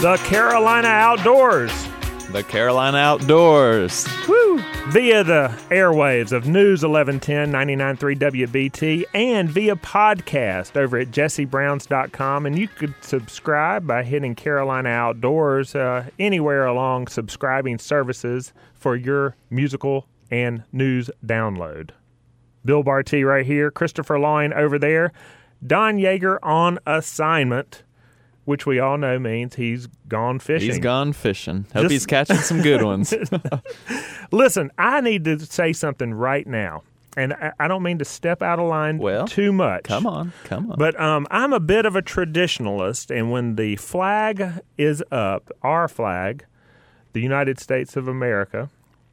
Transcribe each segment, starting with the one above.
The Carolina Outdoors. The Carolina Outdoors. Woo! Via the airwaves of News 1110 99.3 WBT and via podcast over at jessebrowns.com. And you could subscribe by hitting Carolina Outdoors anywhere along subscribing services for your musical and news download. Bill Barty right here, Christopher Loyne over there, Don Yeager on assignment, which we all know means he's gone fishing. He's gone fishing. Hope he's catching some good ones. Listen, I need to say something right now, and I don't mean to step out of line too much. Come on. But I'm a bit of a traditionalist, and when the flag is up, our flag, the United States of America,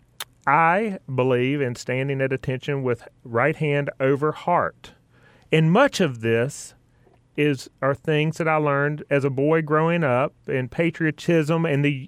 I believe in standing at attention with right hand over heart. And much of this are things that I learned as a boy growing up, and patriotism and the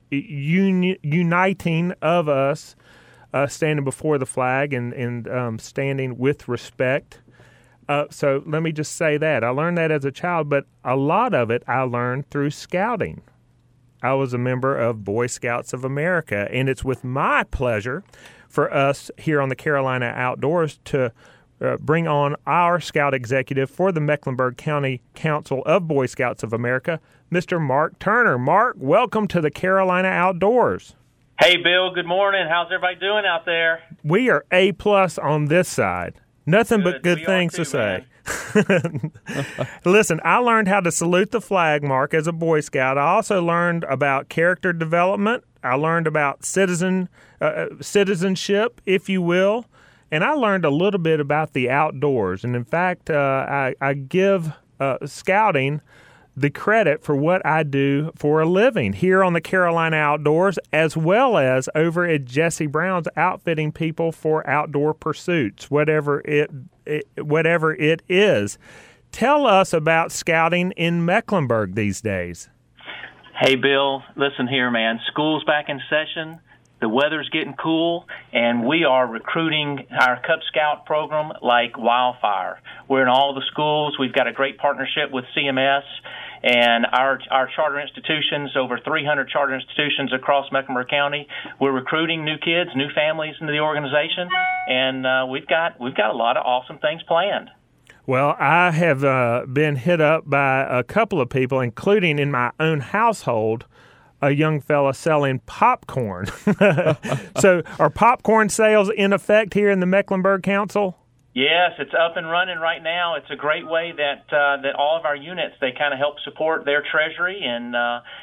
uniting of us standing before the flag and standing with respect. So let me just say that. I learned that as a child, but a lot of it I learned through scouting. I was a member of Boy Scouts of America, and it's with my pleasure for us here on the Carolina Outdoors to bring on our Scout Executive for the Mecklenburg County Council of Boy Scouts of America, Mr. Mark Turner. Mark, welcome to the Carolina Outdoors. Hey, Bill. Good morning. How's everybody doing out there? We are A+ on this side. Nothing but good things to say. Listen, I learned how to salute the flag, Mark, as a Boy Scout. I also learned about character development. I learned about citizenship, if you will. And I learned a little bit about the outdoors. And in fact, I give scouting the credit for what I do for a living here on the Carolina Outdoors, as well as over at Jesse Brown's, outfitting people for outdoor pursuits, whatever it is. Tell us about scouting in Mecklenburg these days. Hey, Bill, listen here, man. School's back in session. The weather's getting cool, and we are recruiting our Cub Scout program like wildfire. We're in all the schools. We've got a great partnership with CMS and our charter institutions, over 300 charter institutions across Mecklenburg County. We're recruiting new kids, new families into the organization, and we've got a lot of awesome things planned. Well, I have been hit up by a couple of people, including in my own household, a young fella selling popcorn. So are popcorn sales in effect here in the Mecklenburg Council? Yes, it's up and running right now. It's a great way that all of our units, they kind of help support their treasury and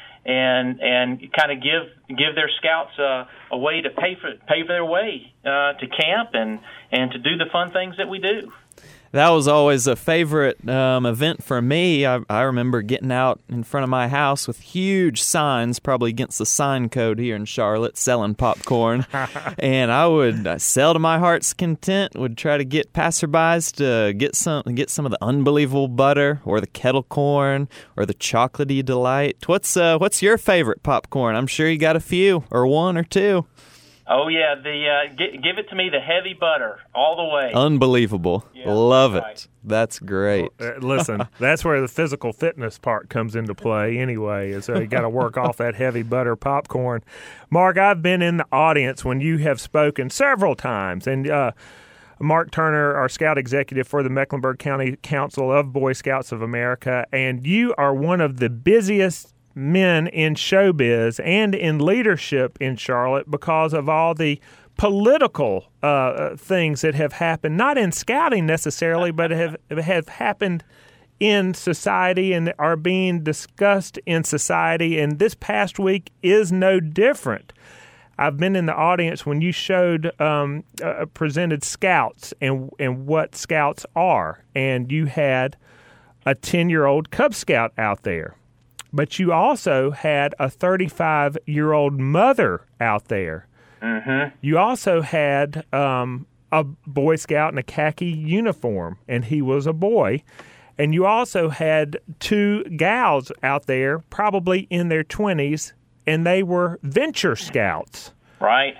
kind of give their scouts a way to pay for their way to camp and to do the fun things that we do. That was always a favorite event for me. I remember getting out in front of my house with huge signs, probably against the sign code here in Charlotte, selling popcorn. And I would sell to my heart's content, would try to get passerbys to get some of the unbelievable butter or the kettle corn or the chocolatey delight. What's your favorite popcorn? I'm sure you got a few, or one or two. Oh, yeah, give it to me, the heavy butter, all the way. Unbelievable. Yeah, love it. Right. That's great. Listen, that's where the physical fitness part comes into play anyway, so you got to work off that heavy butter popcorn. Mark, I've been in the audience when you have spoken several times, and Mark Turner, our Scout Executive for the Mecklenburg County Council of Boy Scouts of America, and you are one of the busiest men in showbiz and in leadership in Charlotte because of all the political things that have happened, not in scouting necessarily, but have happened in society and are being discussed in society. And this past week is no different. I've been in the audience when you showed presented scouts and what scouts are, and you had a 10-year-old Cub Scout out there. But you also had a 35-year-old mother out there. Mm-hmm. You also had a Boy Scout in a khaki uniform, and he was a boy. And you also had two gals out there, probably in their 20s, and they were venture scouts. Right.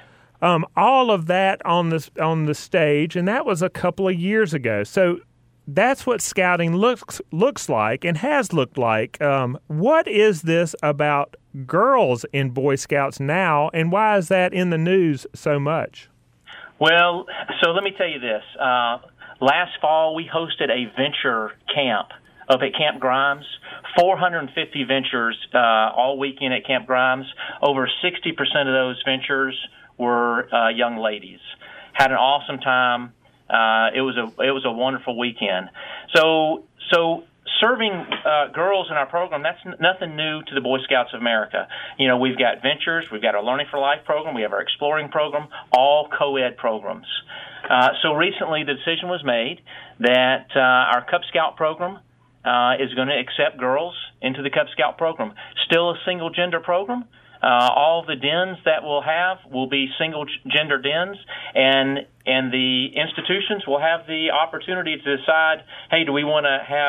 All of that on the stage, and that was a couple of years ago. So that's what scouting looks like and has looked like. What is this about girls in Boy Scouts now, and why is that in the news so much? Well, so let me tell you this. Last fall, we hosted a venture camp up at Camp Grimes. 450 ventures all weekend at Camp Grimes. Over 60% of those ventures were young ladies. Had an awesome time. It was a wonderful weekend. So serving girls in our program, that's nothing new to the Boy Scouts of America. You know, we've got Ventures, we've got our Learning for Life program, we have our Exploring program, all co-ed programs. So recently the decision was made that our Cub Scout program is going to accept girls into the Cub Scout program. Still a single-gender program. All the dens that we'll have will be single-gender dens, and the institutions will have the opportunity to decide, hey, do we want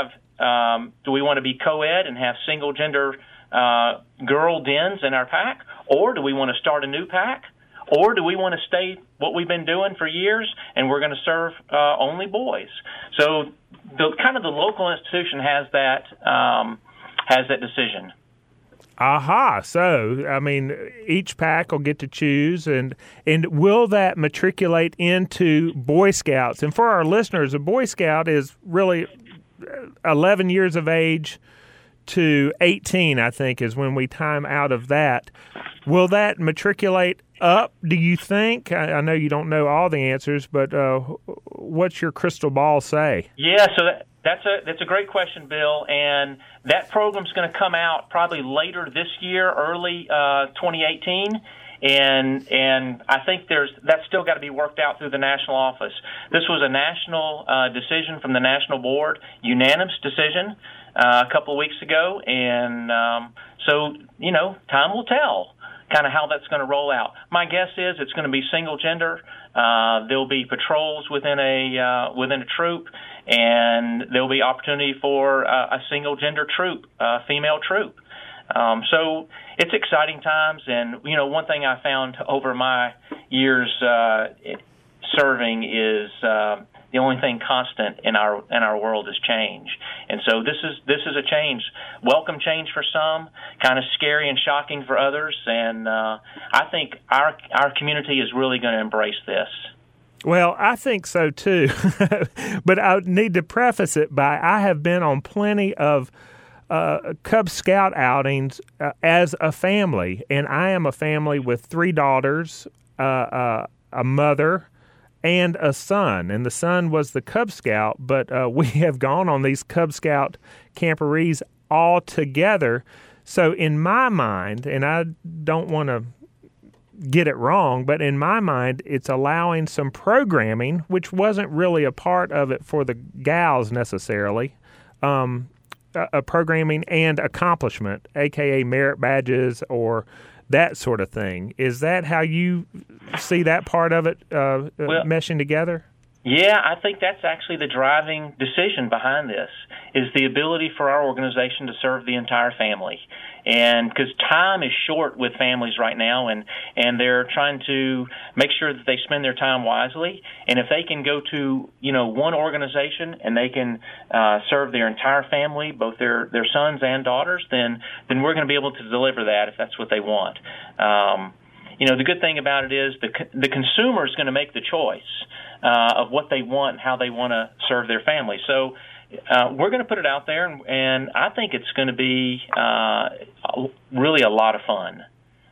to be co-ed and have single-gender girl dens in our pack, or do we want to start a new pack, or do we want to stay what we've been doing for years and we're going to serve only boys? So the local institution has that decision. Aha. So, I mean, each pack will get to choose, and will that matriculate into Boy Scouts? And for our listeners, a Boy Scout is really 11 years of age to 18, I think, is when we time out of that. Will that matriculate up, do you think? I know you don't know all the answers, but what's your crystal ball say? Yeah, so that's a great question, Bill, and that program's going to come out probably later this year, early 2018, and I think that's still got to be worked out through the national office. This was a national decision from the national board, unanimous decision a couple of weeks ago, and so time will tell kind of how that's going to roll out. My guess is it's going to be single gender. There'll be patrols within a troop, and there'll be opportunity for a single gender troop, female troop. So it's exciting times, and one thing I found over my years serving is the only thing constant in our world is change. And so this is a change, welcome change for some, kind of scary and shocking for others, and I think our community is really going to embrace this. Well, I think so too, but I need to preface it by I have been on plenty of Cub Scout outings as a family, and I am a family with 3 daughters, a mother, and a son, and the son was the Cub Scout, but we have gone on these Cub Scout camporees all together. So in my mind, and I don't want to get it wrong, but in my mind, it's allowing some programming, which wasn't really a part of it for the gals necessarily, a programming and accomplishment, a.k.a. merit badges or that sort of thing. Is that how you see that part of it meshing together? Yeah, I think that's actually the driving decision behind this, is the ability for our organization to serve the entire family. And because time is short with families right now, and they're trying to make sure that they spend their time wisely. And if they can go to one organization and they can serve their entire family, both their sons and daughters, then we're going to be able to deliver that if that's what they want. The good thing about it is the consumer is going to make the choice of what they want and how they want to serve their family. So we're going to put it out there, and I think it's going to be really a lot of fun.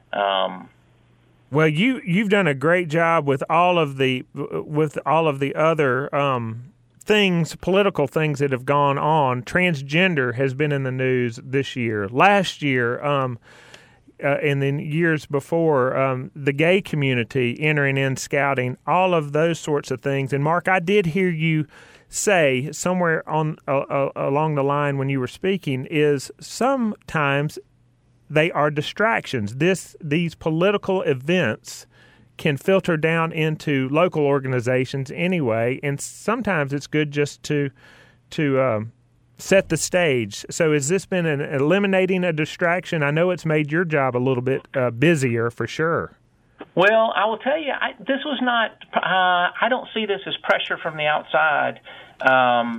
Well, you've done a great job with all of the other things, political things that have gone on. Transgender has been in the news this year. Last year, and then years before, the gay community entering in scouting, all of those sorts of things. And Mark, I did hear you say somewhere on along the line when you were speaking is sometimes they are distractions. These political events can filter down into local organizations anyway, and sometimes it's good just to set the stage. So has this been eliminating a distraction? I know it's made your job a little bit busier for sure. Well, I will tell you, this was not. I don't see this as pressure from the outside.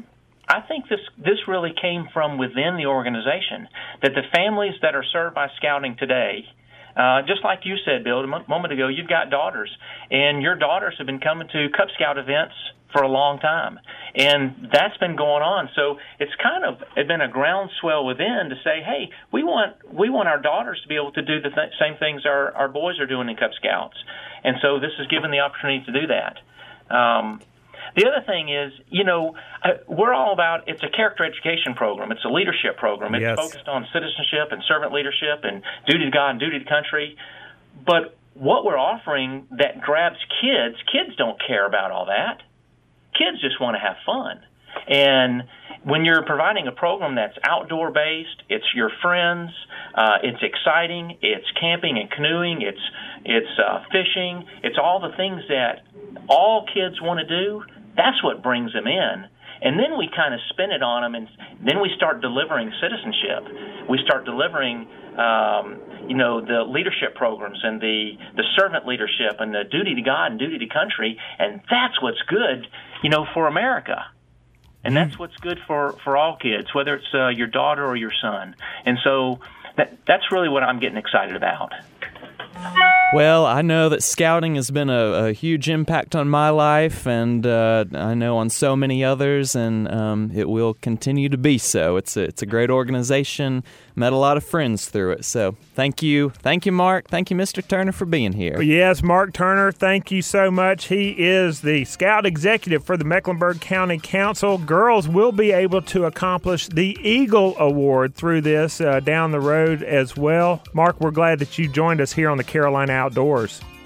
I think this really came from within the organization, that the families that are served by Scouting today, just like you said, Bill, a moment ago, you've got daughters, and your daughters have been coming to Cub Scout events for a long time, and that's been going on. So it's been a groundswell within to say, hey, we want our daughters to be able to do the same things our boys are doing in Cub Scouts, and so this has given the opportunity to do that. The other thing is, we're all about, it's a character education program. It's a leadership program. It's focused on citizenship and servant leadership and duty to God and duty to country. But what we're offering that grabs kids don't care about all that. Kids just want to have fun. And when you're providing a program that's outdoor-based, it's your friends, it's exciting, it's camping and canoeing, it's fishing, it's all the things that all kids want to do, that's what brings them in. And then we kind of spin it on them, and then we start delivering citizenship. We start delivering, the leadership programs and the servant leadership and the duty to God and duty to country, and that's what's good, for America. And that's what's good for all kids, whether it's your daughter or your son. And so that's really what I'm getting excited about. Well, I know that Scouting has been a huge impact on my life, and I know on so many others, and it will continue to be so. It's a great organization. Met a lot of friends through it. So thank you, Mark. Thank you, Mr. Turner, for being here. Yes, Mark Turner, thank you so much. He is the Scout Executive for the Mecklenburg County Council. Girls will be able to accomplish the Eagle Award through this down the road as well. Mark, we're glad that you joined us here on the Carolina Outdoors.